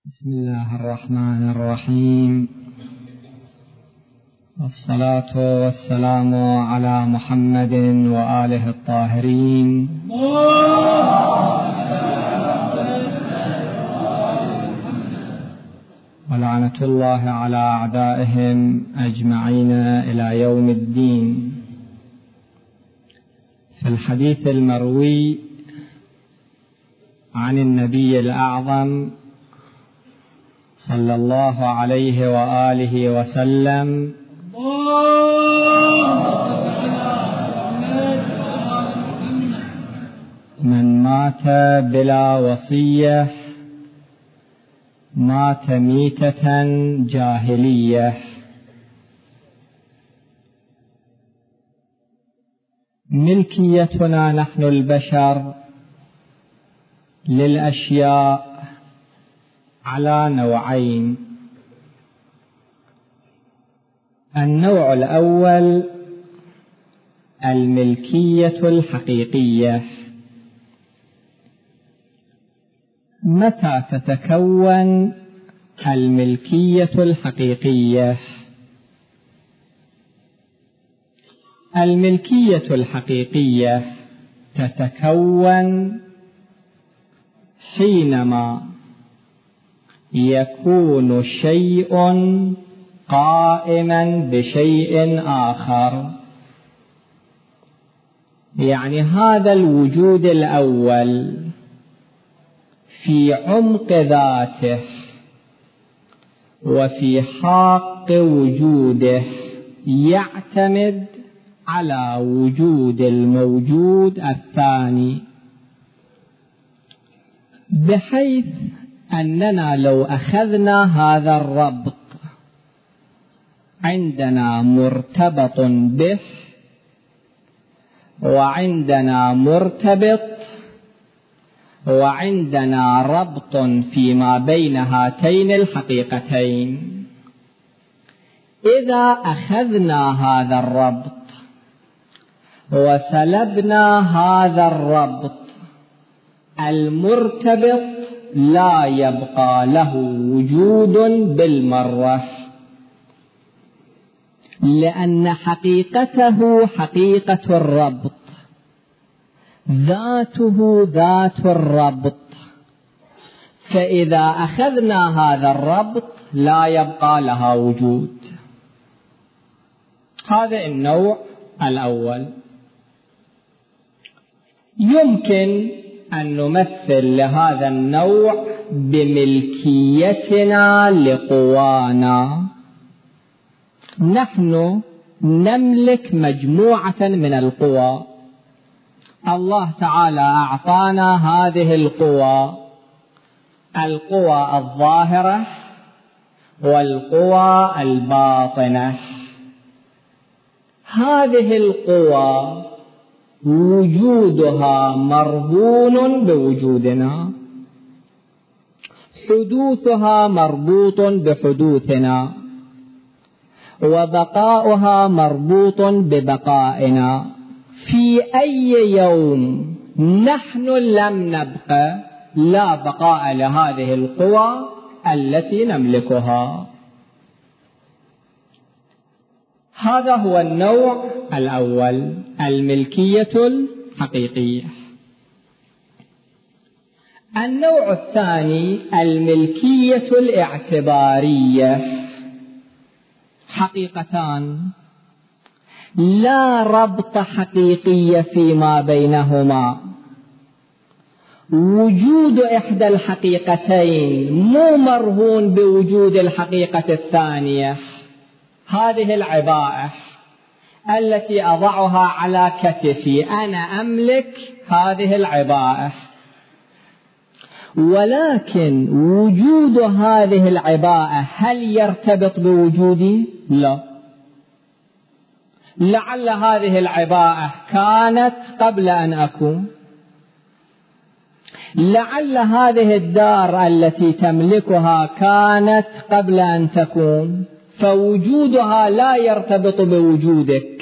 بسم الله الرحمن الرحيم، والصلاة والسلام على محمد وآله الطاهرين، ولعنة الله على أعدائهم أجمعين إلى يوم الدين. في الحديث المروي عن النبي الأعظم صلى الله عليه وآله وسلم: من مات بلا وصية مات ميتة جاهلية. ملكيتنا نحن البشر للأشياء على نوعين: النوع الأول الملكية الحقيقية. متى تتكون الملكية الحقيقية؟ الملكية الحقيقية تتكون حينما يكون شيء قائما بشيء آخر، يعني هذا الوجود الأول في عمق ذاته وفي حق وجوده يعتمد على وجود الموجود الثاني، بحيث أننا لو أخذنا هذا الربط عندنا مرتبط به وعندنا مرتبط وعندنا ربط فيما بين هاتين الحقيقتين. إذا أخذنا هذا الربط وسلبنا هذا الربط المرتبط لا يبقى له وجود بالمرة، لأن حقيقته حقيقة الربط، ذاته ذات الربط. فإذا أخذنا هذا الربط لا يبقى لها وجود. هذا النوع الأول. يمكن أن نمثل لهذا النوع بملكيتنا لقوانا. نحن نملك مجموعة من القوى، الله تعالى أعطانا هذه القوى: القوى الظاهرة والقوى الباطنة. هذه القوى وجودها مرهون بوجودنا، حدوثها مربوط بحدوثنا، وبقاؤها مربوط ببقائنا. في أي يوم نحن لم نبقى لا بقاء لهذه القوى التي نملكها. هذا هو النوع الأول، الملكية الحقيقية. النوع الثاني الملكية الاعتبارية. حقيقتان لا ربط حقيقي فيما بينهما. وجود إحدى الحقيقتين مو مرهون بوجود الحقيقة الثانية. هذه العباءة التي أضعها على كتفي، أنا أملك هذه العباءة، ولكن وجود هذه العباءة هل يرتبط بوجودي؟ لا. لعل هذه العباءة كانت قبل أن أكون، لعل هذه الدار التي تملكها كانت قبل أن تكون، فوجودها لا يرتبط بوجودك،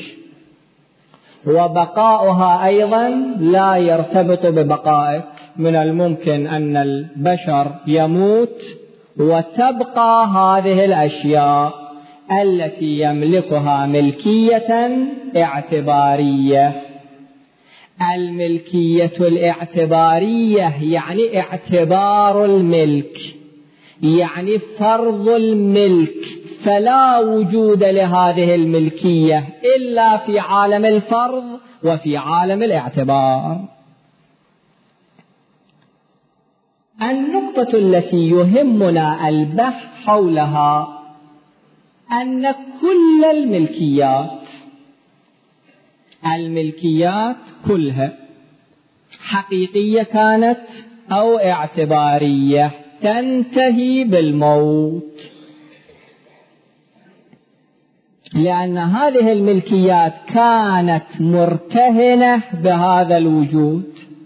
وبقاؤها أيضا لا يرتبط ببقائك. من الممكن أن البشر يموت وتبقى هذه الأشياء التي يملكها ملكية اعتبارية. الملكية الاعتبارية يعني اعتبار الملك، يعني فرض الملك، فلا وجود لهذه الملكية إلا في عالم الفرض وفي عالم الاعتبار. النقطة التي يهمنا البحث حولها أن كل الملكيات كلها حقيقية كانت أو اعتبارية تنتهي بالموت، لأن هذه الملكيات كانت مرتهنة بهذا الوجود،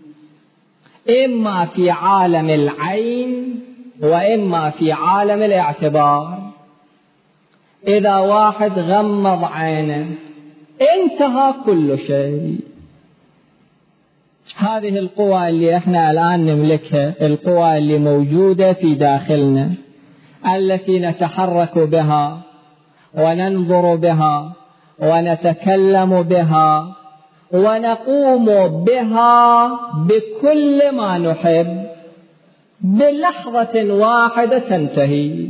إما في عالم العين وإما في عالم الاعتبار. إذا واحد غمض عينه انتهى كل شيء. هذه القوى اللي احنا الآن نملكها، القوى اللي موجودة في داخلنا، التي نتحرك بها وننظر بها ونتكلم بها ونقوم بها بكل ما نحب، بلحظة واحدة تنتهي.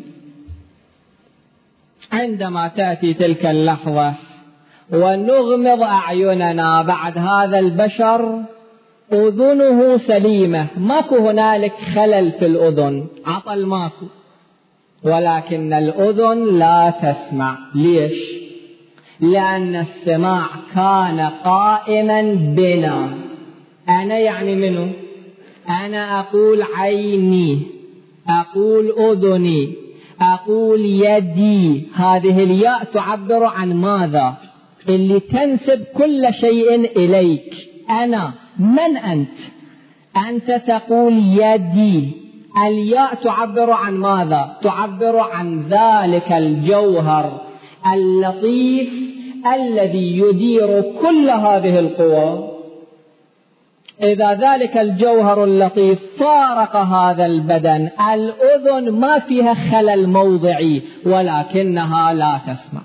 عندما تأتي تلك اللحظة ونغمض أعيننا، بعد هذا البشر أذنه سليمة، ماكو هنالك خلل في الأذن، عطل ماكو، ولكن الأذن لا تسمع. ليش؟ لأن السماع كان قائما بنا. أنا يعني منه؟ أنا أقول عيني، أقول أذني، أقول يدي. هذه الياء تعبر عن ماذا؟ اللي تنسب كل شيء إليك. أنا من أنت؟ أنت تقول يدي. الياء تعبر عن ماذا؟ تعبر عن ذلك الجوهر اللطيف الذي يدير كل هذه القوى. إذا ذلك الجوهر اللطيف فارق هذا البدن، الأذن ما فيها خلل موضعي ولكنها لا تسمع،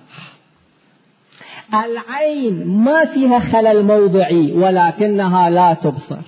العين ما فيها خلل موضعي ولكنها لا تبصر.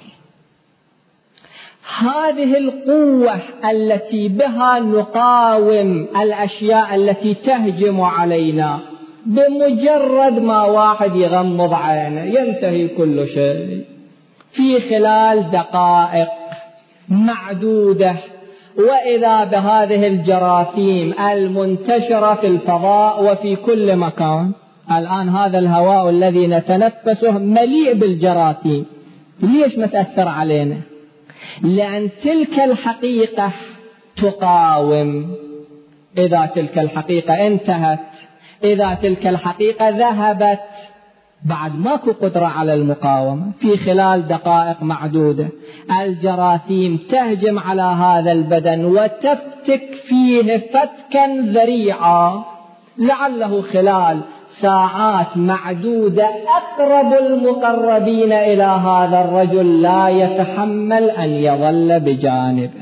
هذه القوة التي بها نقاوم الأشياء التي تهجم علينا، بمجرد ما واحد يغمض عينه ينتهي كل شيء في خلال دقائق معدودة. وإذا بهذه الجراثيم المنتشرة في الفضاء وفي كل مكان. الآن هذا الهواء الذي نتنفسه مليء بالجراثيم. ليش ما تأثر علينا؟ لأن تلك الحقيقة تقاوم. إذا تلك الحقيقة انتهت، إذا تلك الحقيقة ذهبت، بعد ماكو قدرة على المقاومة. في خلال دقائق معدودة الجراثيم تهجم على هذا البدن وتفتك فيه فتكا ذريعا، لعله خلال ساعات معدودة أقرب المقربين إلى هذا الرجل لا يتحمل أن يظل بجانبه.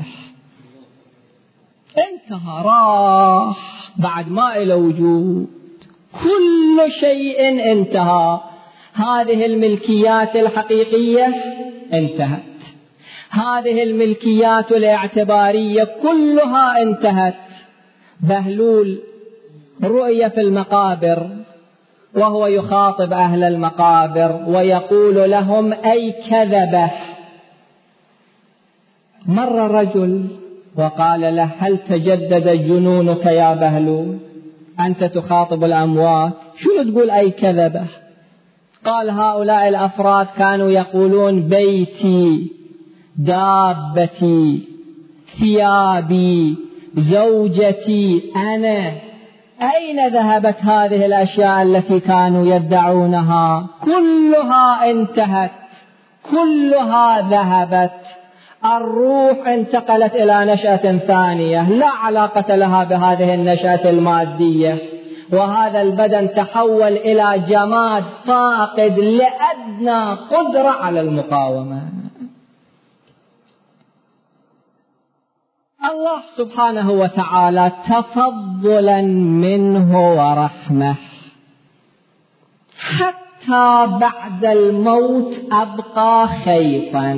انتهى، راح، بعد ما إلى وجود، كل شيء انتهى. هذه الملكيات الحقيقية انتهت، هذه الملكيات الاعتبارية كلها انتهت. بهلول رؤية في المقابر وهو يخاطب أهل المقابر ويقول لهم أي كذبة. مر رجل وقال له هل تجدد جنونك يا بهلول؟ أنت تخاطب الأموات، شو تقول أي كذبة؟ قال هؤلاء الأفراد كانوا يقولون بيتي، دابتي، ثيابي، زوجتي، أنا. أين ذهبت هذه الأشياء التي كانوا يدعونها؟ كلها انتهت، كلها ذهبت. الروح انتقلت إلى نشأة ثانية لا علاقة لها بهذه النشأة المادية، وهذا البدن تحول إلى جماد فاقد لأدنى قدرة على المقاومة. الله سبحانه وتعالى تفضلا منه ورحمة حتى بعد الموت أبقى خيطا.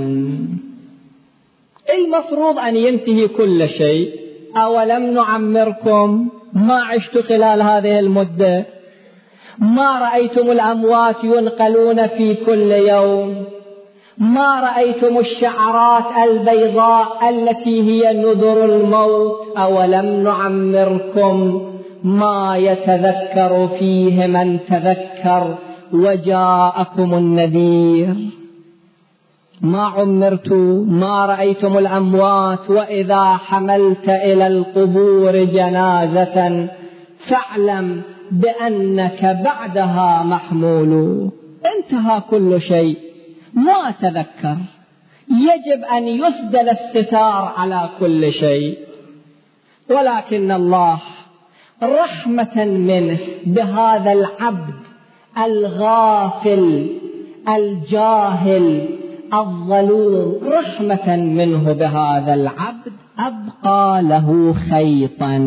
المفروض أن ينتهي كل شيء. أولم نعمركم؟ ما عشت خلال هذه المدة؟ ما رأيتم الأموات ينقلون في كل يوم؟ ما رأيتم الشعرات البيضاء التي هي نذر الموت؟ أولم نعمركم ما يتذكر فيه من تذكر وجاءكم النذير؟ ما عمرتم؟ ما رأيتم الأموات؟ وإذا حملت إلى القبور جنازة فاعلم بأنك بعدها محمول. انتهى كل شيء، ما تذكر. يجب أن يسدل الستار على كل شيء، ولكن الله رحمة منه بهذا العبد الغافل الجاهل الظلوم، رحمة منه بهذا العبد أبقى له خيطا،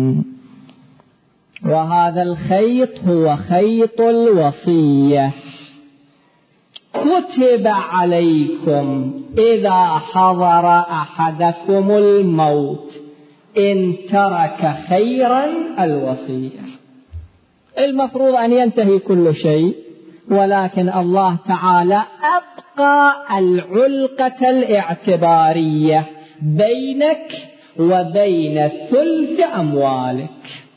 وهذا الخيط هو خيط الوصية. كتب عليكم إذا حضر أحدكم الموت إن ترك خيرا الوصية. المفروض أن ينتهي كل شيء، ولكن الله تعالى أبقى العلقة الاعتبارية بينك وبين ثلث أموالك.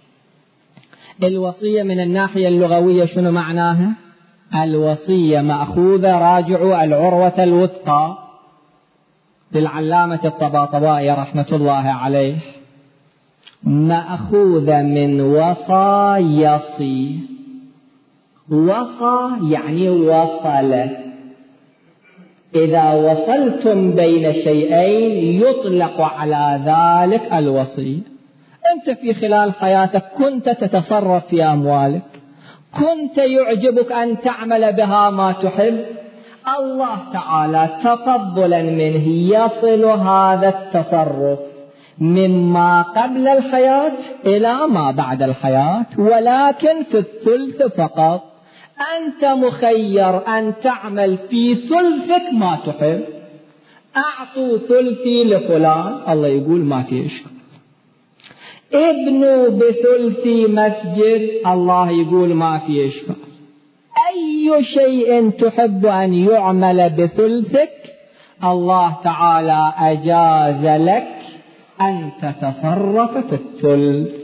الوصية من الناحية اللغوية شنو معناها؟ الوصية مأخوذة، راجعوا العروة الوثقى للعلامة الطباطبائي رحمة الله عليه، مأخوذة من وصى يصي. وصى يعني وصل. إذا وصلتم بين شيئين يطلق على ذلك الوصي. أنت في خلال حياتك كنت تتصرف في أموالك، كنت يعجبك أن تعمل بها ما تحب، الله تعالى تفضلا منه يصل هذا التصرف مما قبل الحياة إلى ما بعد الحياة، ولكن في الثلث فقط. أنت مخير أن تعمل في ثلثك ما تحب. أعطوا ثلثي لفلان، الله يقول ما في إشكال. ابنوا بثلثي مسجد، الله يقول ما في إشكال. أي شيء تحب أن يعمل بثلثك الله تعالى أجاز لك أن تتصرف في الثلث.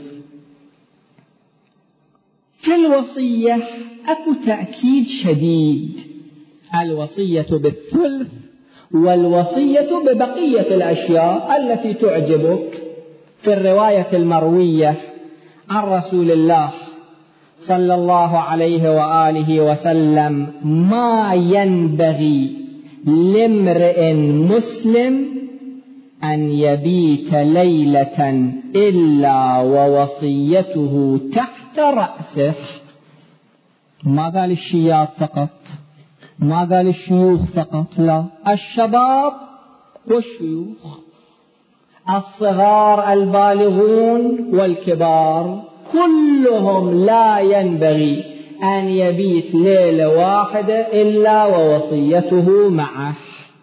في الوصية أكو تأكيد شديد، الوصية بالثلث والوصية ببقية الأشياء التي تعجبك. في الرواية المروية عن رسول الله صلى الله عليه وآله وسلم: ما ينبغي لامرئ مسلم أن يبيت ليلة إلا ووصيته تحت رأسه. ما قال الشياب فقط، ما قال الشيوخ فقط، لا، الشباب والشيوخ، الصغار البالغون والكبار، كلهم لا ينبغي أن يبيت ليلة واحدة إلا ووصيته معه.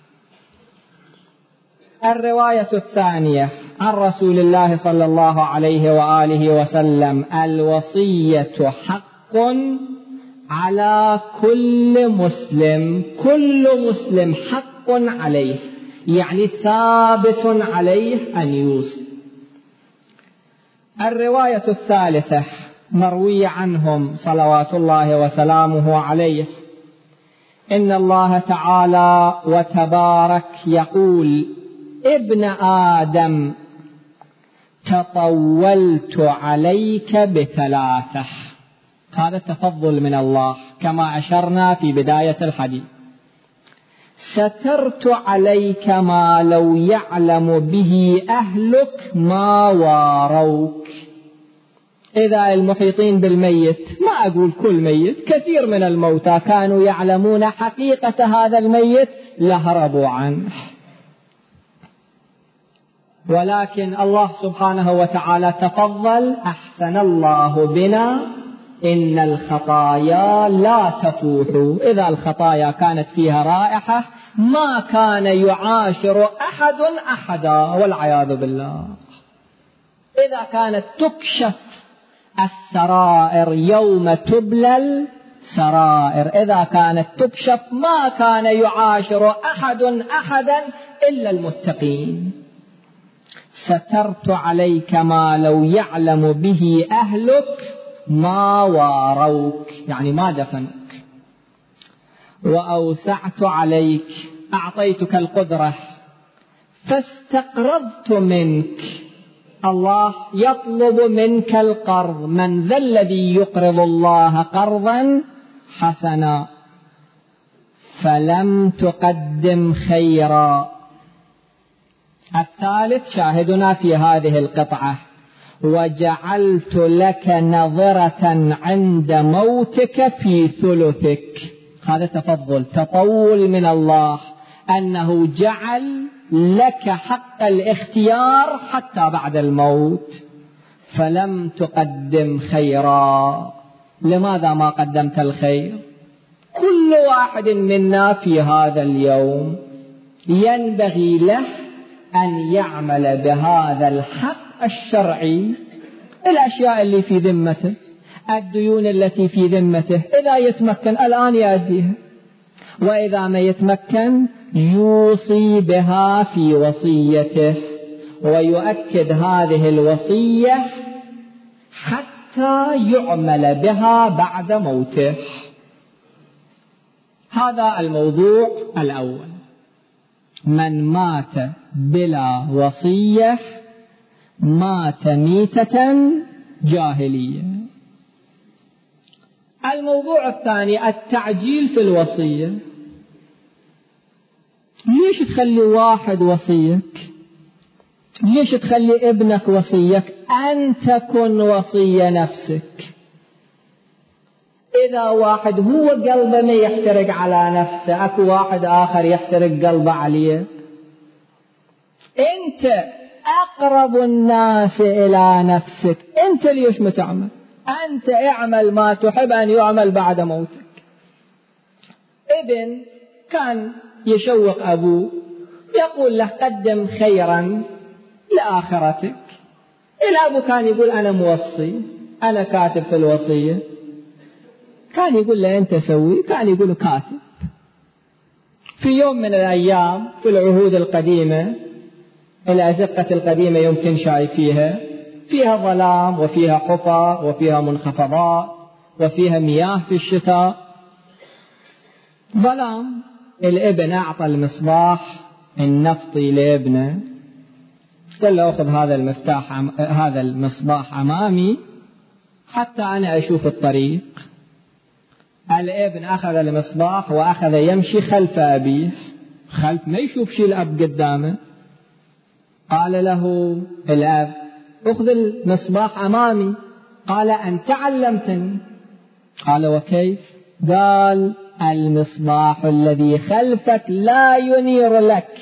الرواية الثانية عن رسول الله صلى الله عليه وآله وسلم: الوصية حق على كل مسلم، كل مسلم حق عليه، يعني ثابت عليه أن يوصي. الرواية الثالثة مروية عنهم صلوات الله وسلامه عليه: إن الله تعالى وتبارك يقول: ابن آدم تطولت عليك بثلاثة. هذا تفضل من الله كما أشرنا في بداية الحديث. سترت عليك ما لو يعلم به أهلك ما واروك. إذا المحيطين بالميت، ما أقول كل ميت، كثير من الموتى كانوا يعلمون حقيقة هذا الميت لهربوا عنه. ولكن الله سبحانه وتعالى تفضل: أحسن الله بنا إن الخطايا لا تفوح. إذا الخطايا كانت فيها رائحة ما كان يعاشر أحد أحدا، والعياذ بالله. إذا كانت تكشف السرائر يوم تبلى السرائر، إذا كانت تكشف ما كان يعاشر أحد أحدا إلا المتقين. سترت عليك ما لو يعلم به أهلك ما واروك، يعني ما دفنك. وأوسعت عليك، أعطيتك القدرة فاستقرضت منك. الله يطلب منك القرض: من ذا الذي يقرض الله قرضا حسنا؟ فلم تقدم خيرا. الثالث شاهدنا في هذه القطعة: وجعلت لك نظرة عند موتك في ثلثك. هذا تفضل، تطول من الله، أنه جعل لك حق الاختيار حتى بعد الموت. فلم تقدم خيرا. لماذا ما قدمت الخير؟ كل واحد منا في هذا اليوم ينبغي له أن يعمل بهذا الحق الشرعي. الأشياء اللي في ذمته، الديون التي في ذمته، إذا يتمكن الآن يؤديها، وإذا ما يتمكن يوصي بها في وصيته، ويؤكد هذه الوصية حتى يعمل بها بعد موته. هذا الموضوع الأول: من مات بلا وصية مات ميتة جاهلية. الموضوع الثاني: التعجيل في الوصية. ليش تخلي واحد وصيك؟ ليش تخلي ابنك وصيك؟ أن تكن وصي نفسك. إذا واحد هو قلبه ما يحترق على نفسه، أكو واحد آخر يحترق قلبه عليه. أنت أقرب الناس إلى نفسك، أنت ليش ما تعمل؟ أنت اعمل ما تحب أن يعمل بعد موتك. ابن كان يشوق أبوه، يقول له: قدم خيرا لآخرتك. الأب كان يقول: أنا موصي، أنا كاتب في الوصية. كان يقول له: أنت سوي. كان يقول: كاتب. في يوم من الأيام في العهود القديمة، الأزقة القديمة يمكن شايفيها، فيها ظلام وفيها حفر وفيها منخفضات وفيها مياه في الشتاء. ظلام. الابن أعطى المصباح النفطي لابنه، قال له: أخذ هذا المصباح أمامي حتى أنا أشوف الطريق. الابن أخذ المصباح وأخذ يمشي خلف أبيه، خلف ما يشوف شيء الأب قدامه. قال له الأب: أخذ المصباح أمامي. قال: أنت علمتني. قال: وكيف؟ قال: المصباح الذي خلفك لا ينير لك،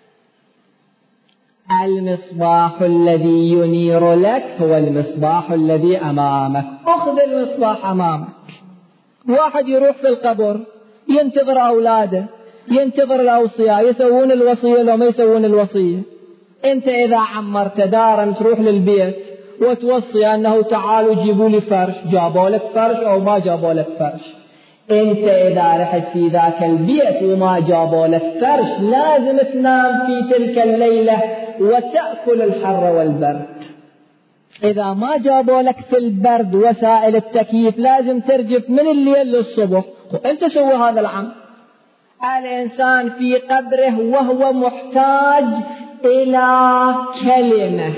المصباح الذي ينير لك هو المصباح الذي أمامك. أخذ المصباح أمامك. واحد يروح في القبر ينتظر أولاده، ينتظر الأوصياء يسوون الوصية لو ما يسوون الوصية. أنت إذا عمرت دارا تروح للبيت وتوصي أنه تعالوا جيبوا لي فرش، جابوا لك فرش أو ما جابوا لك فرش. أنت إذا رحت في ذاك البيت وما جابوا لك فرش لازم تنام في تلك الليلة وتأكل الحر والبرد. إذا ما جابوا لك في البرد وسائل التكييف لازم ترجف من الليل للصبح، وأنت سوي هذا العمل. الإنسان في قبره وهو محتاج إلى كلمة.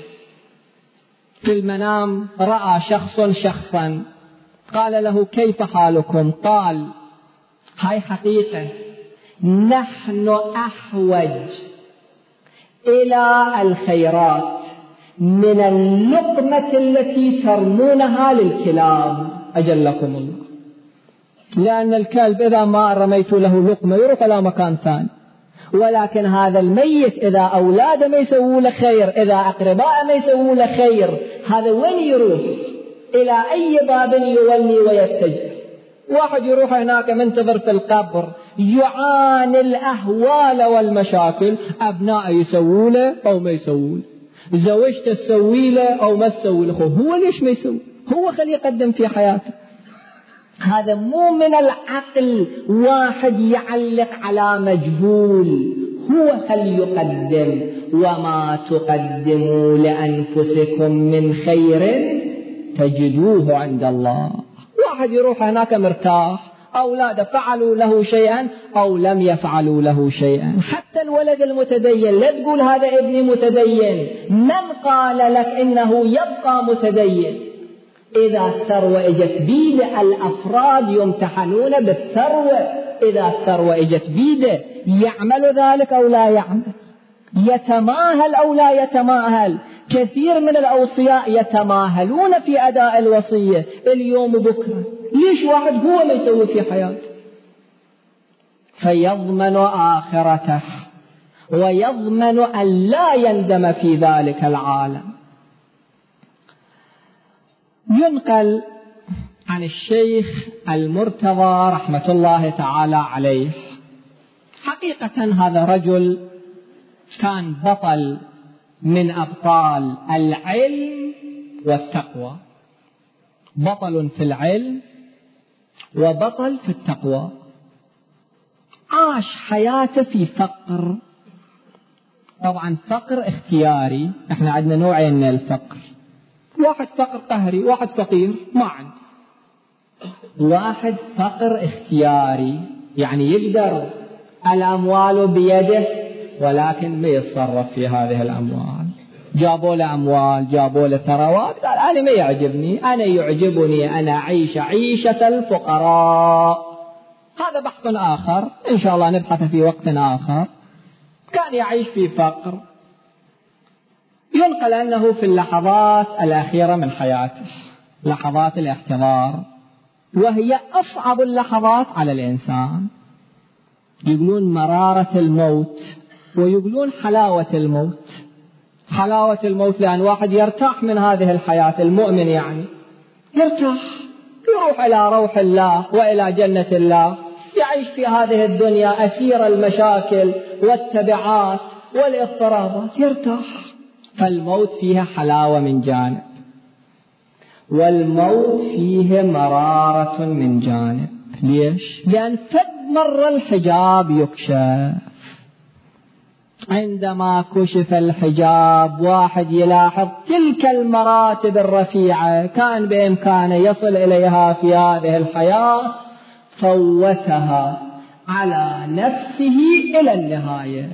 في المنام رأى شخصا، قال له: كيف حالكم؟ قال: هاي حقيقة، نحن أحوج إلى الخيرات من اللقمة التي ترمونها للكلاب، أجلكم الله. لأن الكلب إذا ما رميت له لقمة يروح إلى مكان ثاني، ولكن هذا الميت إذا أولاده ما يسووا له خير، إذا أقرباء ما يسووا له خير، هذا وين يروح؟ إلى أي باب يولي ويتجه؟ واحد يروح هناك منتظر في القبر يعاني الأهوال والمشاكل، أبناء يسووا له أو ما يسووا له، زوجته تسوي له أو ما تسوي له، هو ليش ما يسوي؟ هو خليه يقدم في حياته. هذا مو من العقل واحد يعلق على مجهول، هو خل يقدم. وما تقدموا لأنفسكم من خير تجدوه عند الله. واحد يروح هناك مرتاح، أولاده فعلوا له شيئا أو لم يفعلوا له شيئا. حتى الولد المتدين لا تقول هذا ابني متدين، من قال لك إنه يبقى متدين؟ إذا الثروة اجت بيده، الأفراد يمتحنون بالثروة، إذا الثروة اجت بيده يعمل ذلك أو لا يعمل، يتماهل أو لا يتماهل. كثير من الأوصياء يتماهلون في أداء الوصية اليوم وبكرة، ليش واحد هو ما يسوي في حياته؟ فيضمن آخرته ويضمن أن لا يندم في ذلك العالم. ينقل عن الشيخ المرتضى رحمة الله تعالى عليه، حقيقة هذا رجل كان بطل من أبطال العلم والتقوى، بطل في العلم وبطل في التقوى. عاش حياته في فقر، طبعا فقر اختياري، احنا عندنا نوعين من الفقر، واحد فقر قهري، واحد فقير ما عنده. واحد فقر اختياري، يعني يقدر الأموال بيده ولكن ما يتصرف في هذه الأموال. جابوا له أموال، جابوا له ثروات، قال أنا ما يعجبني، أنا يعجبني أنا أعيش عيشة الفقراء. هذا بحث آخر إن شاء الله نبحث في وقت آخر. كان يعيش في فقر. ينقل أنه في اللحظات الأخيرة من حياته، لحظات الاحتضار، وهي أصعب اللحظات على الإنسان، يقولون مرارة الموت ويقولون حلاوة الموت. حلاوة الموت لأن واحد يرتاح من هذه الحياة، المؤمن يعني يرتاح، يروح إلى روح الله وإلى جنة الله، يعيش في هذه الدنيا أسير المشاكل والتبعات والاضطرابات، يرتاح. فالموت فيها حلاوة من جانب، والموت فيه مرارة من جانب. ليش؟ لأن فد مر الحجاب يكشف. عندما كشف الحجاب واحد يلاحظ تلك المراتب الرفيعة كان بإمكانه يصل إليها في هذه الحياة، فوتها على نفسه إلى النهاية.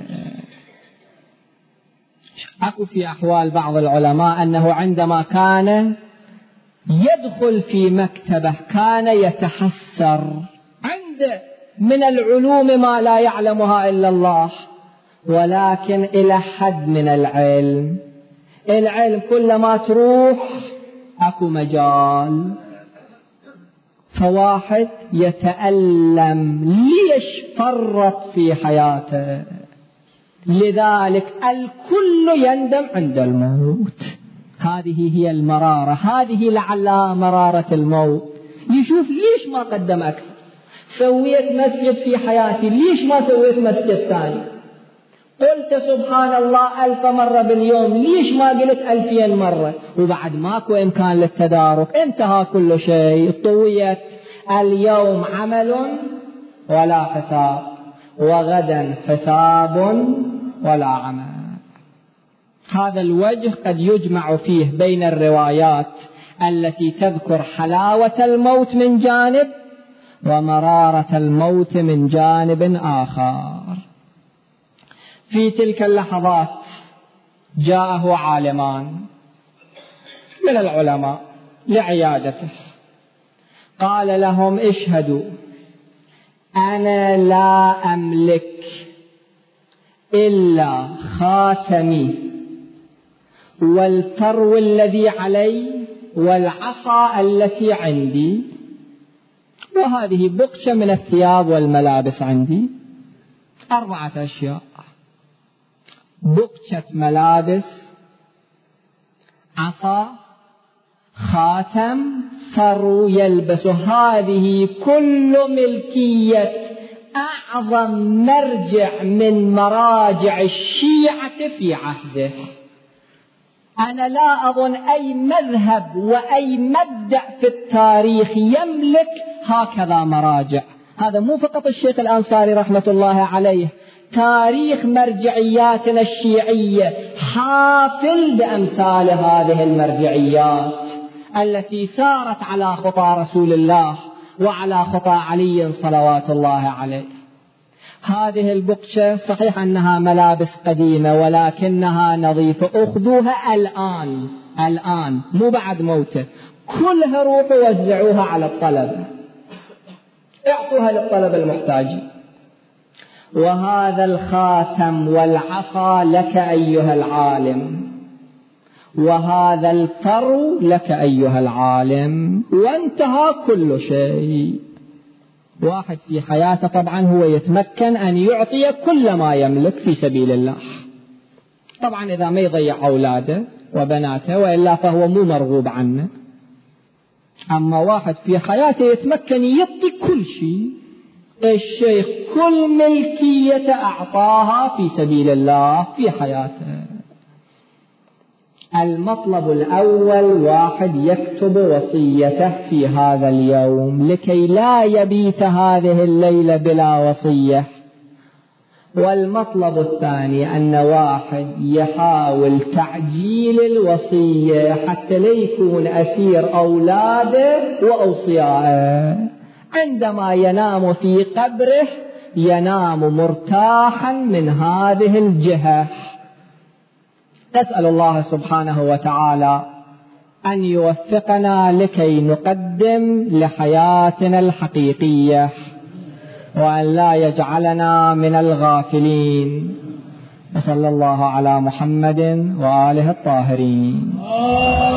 أكو في أحوال بعض العلماء أنه عندما يدخل في مكتبه كان يتحسر، عنده من العلوم ما لا يعلمها إلا الله، ولكن إلى حد من العلم. العلم كلما تروح أكو مجال. فواحد يتألم ليش فرط في حياته، لذلك الكل يندم عند الموت. هذه هي المرارة، هذه لعلها مرارة الموت. يشوف ليش ما قدم أكثر، سويت مسجد في حياتي ليش ما سويت مسجد ثاني، قلت سبحان الله 1000 مرة باليوم ليش ما قلت 2000 مرة، وبعد ماكو إمكان للتدارك، انتهى كل شيء، طويت. اليوم عمل ولا حساب، وغدا حساب ولا عمل. هذا الوجه قد يجمع فيه بين الروايات التي تذكر حلاوة الموت من جانب ومرارة الموت من جانب آخر. في تلك اللحظات جاءه عالمان من العلماء لعيادته، قال لهم اشهدوا أنا لا أملك إلا خاتمي والفرو الذي علي والعصا التي عندي، وهذه بقشة من الثياب والملابس عندي، 4 أشياء: بقشة ملابس، عصا، خاتم، فرو يلبس. هذه كل ملكية أعظم مرجع من مراجع الشيعة في عهده. أنا لا أظن أي مذهب وأي مبدأ في التاريخ يملك هكذا مراجع. هذا مو فقط الشيخ الأنصاري رحمة الله عليه، تاريخ مرجعياتنا الشيعية حافل بأمثال هذه المرجعيات التي سارت على خطى رسول الله وعلى خطى علي صلوات الله عليه. هذه البقشة صحيح أنها ملابس قديمة ولكنها نظيفة، أخذوها الآن مو بعد موته، كلها روحوا وزعوها على الطلبة، اعطوها للطلبة المحتاجين. وهذا الخاتم والعصا لك أيها العالم، وهذا الفرو لك أيها العالم، وانتهى كل شيء. واحد في حياته طبعا هو يتمكن أن يعطي كل ما يملك في سبيل الله، طبعا إذا ما يضيع أولاده وبناته، وإلا فهو مو مرغوب عنه. أما واحد في حياته يتمكن يعطي كل شيء، الشيخ كل ملكية أعطاها في سبيل الله في حياته. المطلب الأول: واحد يكتب وصيته في هذا اليوم لكي لا يبيت هذه الليلة بلا وصية. والمطلب الثاني أن واحد يحاول تعجيل الوصية حتى لا يكون أسير أولاده وأوصيائه، عندما ينام في قبره ينام مرتاحا من هذه الجهة. نسأل الله سبحانه وتعالى أن يوفقنا لكي نقدم لحياتنا الحقيقية، وأن لا يجعلنا من الغافلين. وصلى الله على محمد وآله الطاهرين.